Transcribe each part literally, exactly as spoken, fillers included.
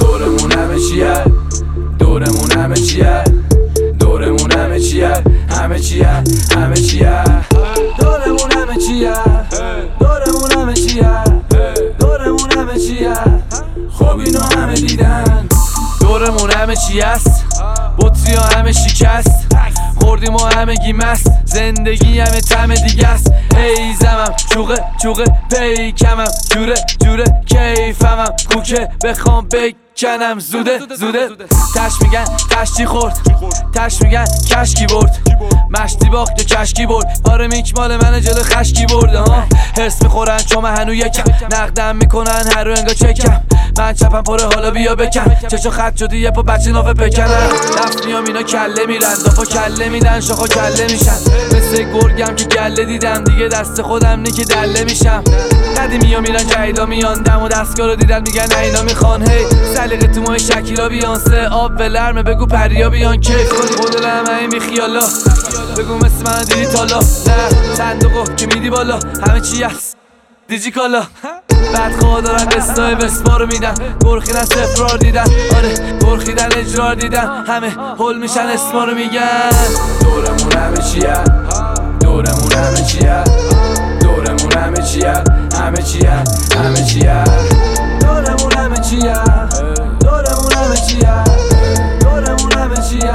دورمون همه چیه دورمون همه چیه دورمون همه چیه همه چیه همه چیه دورمون همه چیه دورمون همه چیه دورمون همه چیه خب اینو همه دیدن دورمون همه چی است بطری ها همه شکست خوردیم و همه گی مست زندگی همه تم دیگه است ای زمم چوقه چوقه پیکمم جوره جوره کیفمم کوکه بخوام بکنم زوده زوده تش میگن تشتی خورد تش میگن کشکی برد مشتی باخت یا کشکی برد آره میک مال من جلو خشکی برده ها حس میخورن چون من هنو یکم نقدم میکنن هر رو انگا چکم من چپم پره حالا بیا بکن چشو خط شدی یه پا بچه نافه بکنن رفت میام اینا کله میرن دافا کله میدن شاخا کله میشن مثل گرگم که گله دیدم دیگه دست خودم نی که دله میشم قدیمی ها میرن جهیدا میان دم و دستگاه رو دیدن میگن نه اینا میخوان هی سلیقه تو ماه شکیلا بیانسه آب به لرمه بگو پریا بیان کیف کنی خود لرمه این بیخیالا بگو مثل من دیدی تالا نه صندوقو که میدی بالا همه چی هست دیجی کالا بعد خواه دارن دستای بسپا رو میدن گرخیدن سفرار دیدن آره گرخیدن اجرار دیدن همه هل میشن اسما رو میگن دورمون همه چیه دورمون همه چیه دورمون همه چیه همه چیه همه چیه دورمون همه چیه دورمون همه چیه دورمون همه چیه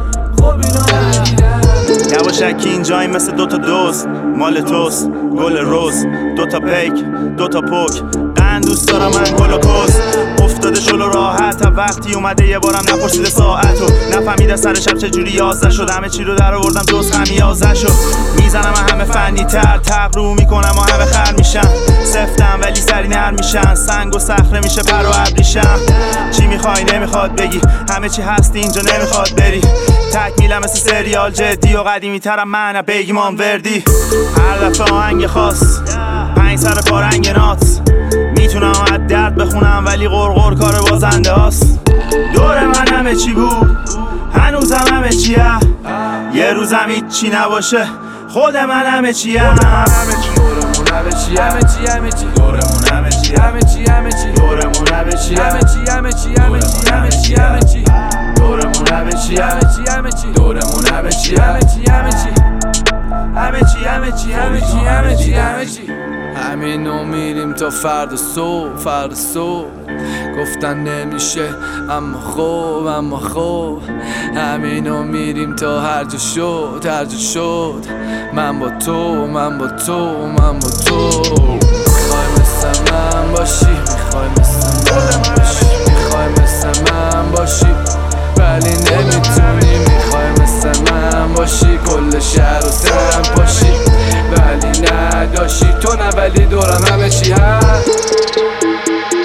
خب اینو همه دیدن یواشکی اینجایی مثل دوتا دوست مال توست گل روز دوتا پیک دوتا پوک قند دوست دارم من گل و کس افتاده شلو راحت تا وقتی اومده یه بارم نپرسیده ساعتو نفهمیده سر شب چجوری یازده شد همه چی رو در آوردم جز خمیازه شد میزنم همه فنی تر تقرو میکنم و همه خر میشن سفتم ولی سری نر میشن سنگ و صخره میشه پر و ابریشم چی میخوای نمیخواد بگی همه چی هستی اینجا نمیخواد بری تکمیلم مثل سریال جدی و قدیمی ترم من بگیمان وردی هر دفعه آهنگ خاص پنج سر پارنگ نات میتونم از درد بخونم ولی غرغر کار بازنده هاست دور من همه چی بود هنوزم همه چیه یه روزم هیچی نباشه خود من همه چیه دورمون همه چی همه چی همه چی دورمون همه چی همه چی همه چی دورمون همه چی همه چی همه چی همه چی همه چی همه چی دورمون همه چی همه چی همه چی دورمون همه چی همه چی همه چی همه چی همه چی همه چی همه چی همه چی همینو میریم تا فرد صبح فرد صبح گفتن نمیشه اما خوب اما خوب همینو میریم تا هر جا شد هر جا شد من با تو من با تو من با تو میخوای مثل من باشی میخوای مثل من باشی میخوای مثل من باشی ولی نمیتونی میخوای مثل من باشی کل شهر و سرم باشی ولی نداشی تو نه ولی دورم همه چی هست